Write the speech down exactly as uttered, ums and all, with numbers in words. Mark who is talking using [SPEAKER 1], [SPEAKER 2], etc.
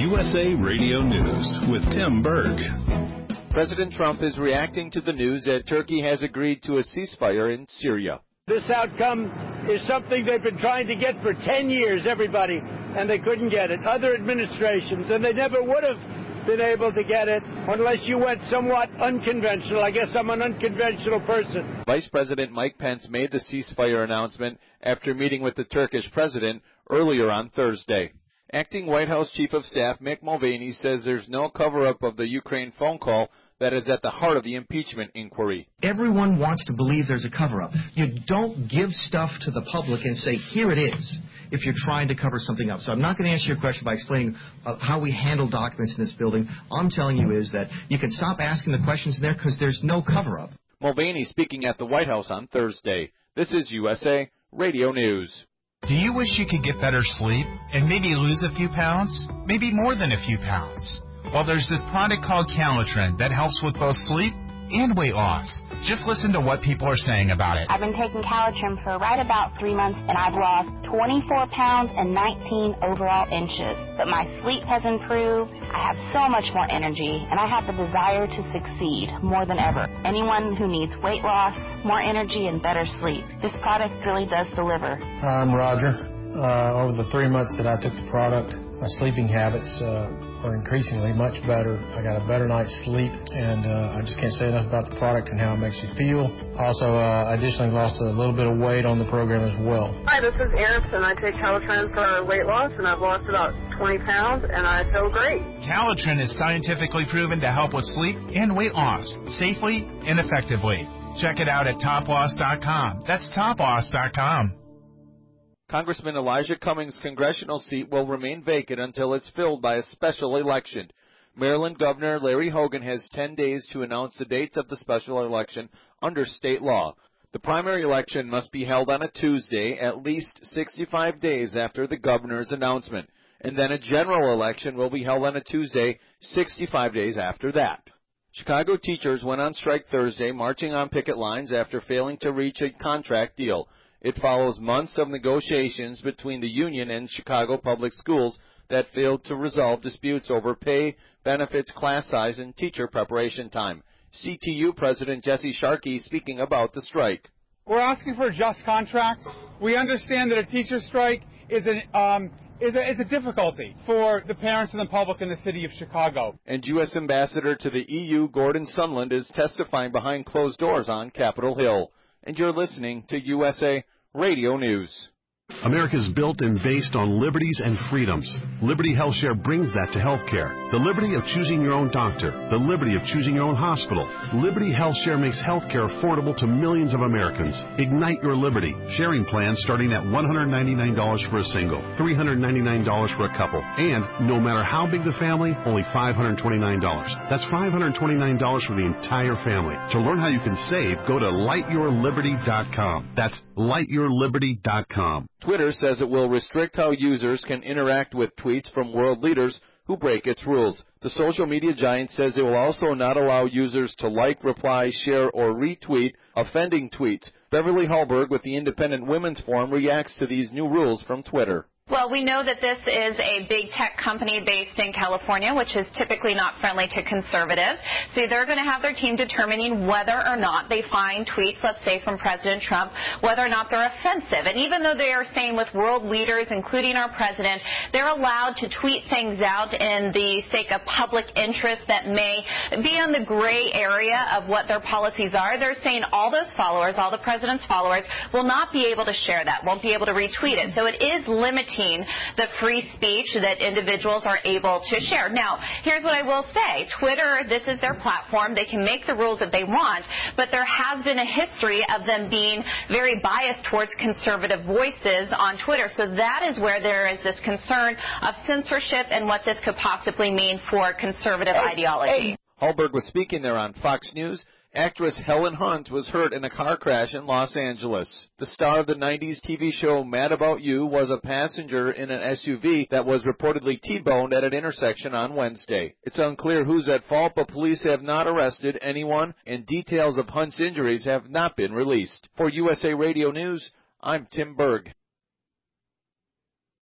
[SPEAKER 1] U S A Radio News with Tim Berg.
[SPEAKER 2] President Trump is reacting to the news that Turkey has agreed to a ceasefire in Syria.
[SPEAKER 3] This outcome is something they've been trying to get for ten years, everybody, and they couldn't get it. Other administrations, and they never would have been able to get it unless you went somewhat unconventional. I guess I'm an unconventional person.
[SPEAKER 2] Vice President Mike Pence made the ceasefire announcement after meeting with the Turkish president earlier on Thursday. Acting White House Chief of Staff Mick Mulvaney says there's no cover-up of the Ukraine phone call that is at the heart of the impeachment inquiry.
[SPEAKER 4] Everyone wants to believe there's a cover-up. You don't give stuff to the public and say, here it is, if you're trying to cover something up. So I'm not going to answer your question by explaining uh, how we handle documents in this building. All I'm telling you is that you can stop asking the questions in there because there's no cover-up.
[SPEAKER 2] Mulvaney speaking at the White House on Thursday. This is U S A Radio News.
[SPEAKER 5] Do you wish you could get better sleep and maybe lose a few pounds? Maybe more than a few pounds? Well, there's this product called Calitrin that helps with both sleep and weight loss. Just listen to what people are saying about it.
[SPEAKER 6] I've been taking Calitrin for right about three months, and I've lost twenty-four pounds and nineteen overall inches. But my sleep has improved. I have so much more energy, and I have the desire to succeed more than ever. Anyone who needs weight loss, more energy, and better sleep, this product really does deliver.
[SPEAKER 7] I'm Roger. Uh, over the three months that I took the product, my sleeping habits uh, are increasingly much better. I got a better night's sleep, and uh, I just can't say enough about the product and how it makes you feel. Also, uh, I additionally lost a little bit of weight on the program as well.
[SPEAKER 8] Hi, this is Eris, and I take Calitrin for weight loss, and I've lost about twenty pounds, and I feel great.
[SPEAKER 5] Calitrin is scientifically proven to help with sleep and weight loss safely and effectively. Check it out at top loss dot com. That's top loss dot com.
[SPEAKER 2] Congressman Elijah Cummings' congressional seat will remain vacant until it's filled by a special election. Maryland Governor Larry Hogan has ten days to announce the dates of the special election under state law. The primary election must be held on a Tuesday, at least sixty-five days after the governor's announcement, and then a general election will be held on a Tuesday, sixty-five days after that. Chicago teachers went on strike Thursday, marching on picket lines after failing to reach a contract deal. It follows months of negotiations between the union and Chicago Public Schools that failed to resolve disputes over pay, benefits, class size, and teacher preparation time. C T U President Jesse Sharkey speaking about the strike.
[SPEAKER 9] We're asking for a just contract. We understand that a teacher strike is a, um, is a, is a difficulty for the parents and the public in the city of Chicago.
[SPEAKER 2] And U S Ambassador to the E U, Gordon Sondland, is testifying behind closed doors on Capitol Hill. And you're listening to U S A Radio News.
[SPEAKER 1] America's built and based on liberties and freedoms. Liberty HealthShare brings that to healthcare. The liberty of choosing your own doctor. The liberty of choosing your own hospital. Liberty HealthShare makes healthcare affordable to millions of Americans. Ignite your liberty. Sharing plans starting at one hundred ninety-nine dollars for a single, three hundred ninety-nine dollars for a couple, and no matter how big the family, only five hundred twenty-nine dollars. That's five hundred twenty-nine dollars for the entire family. To learn how you can save, go to light your liberty dot com. That's light your liberty dot com.
[SPEAKER 2] Twitter says it will restrict how users can interact with tweets from world leaders who break its rules. The social media giant says it will also not allow users to like, reply, share, or retweet offending tweets. Beverly Hallberg with the Independent Women's Forum reacts to these new rules from Twitter.
[SPEAKER 10] Well, we know that this is a big tech company based in California, which is typically not friendly to conservatives. So they're going to have their team determining whether or not they find tweets, let's say from President Trump, whether or not they're offensive. And even though they are staying with world leaders, including our president, they're allowed to tweet things out in the sake of public interest that may be on the gray area of what their policies are. They're saying all those followers, all the president's followers, will not be able to share that, won't be able to retweet it. So it is limiting the free speech that individuals are able to share. Now, here's what I will say. Twitter, this is their platform. They can make the rules that they want, but there has been a history of them being very biased towards conservative voices on Twitter. So that is where there is this concern of censorship and what this could possibly mean for conservative ideology.
[SPEAKER 2] Hallberg was speaking there on Fox News. Actress Helen Hunt was hurt in a car crash in Los Angeles. The star of the nineties T V show Mad About You was a passenger in an S U V that was reportedly T-boned at an intersection on Wednesday. It's unclear who's at fault, but police have not arrested anyone, and details of Hunt's injuries have not been released. For U S A Radio News, I'm Tim Berg.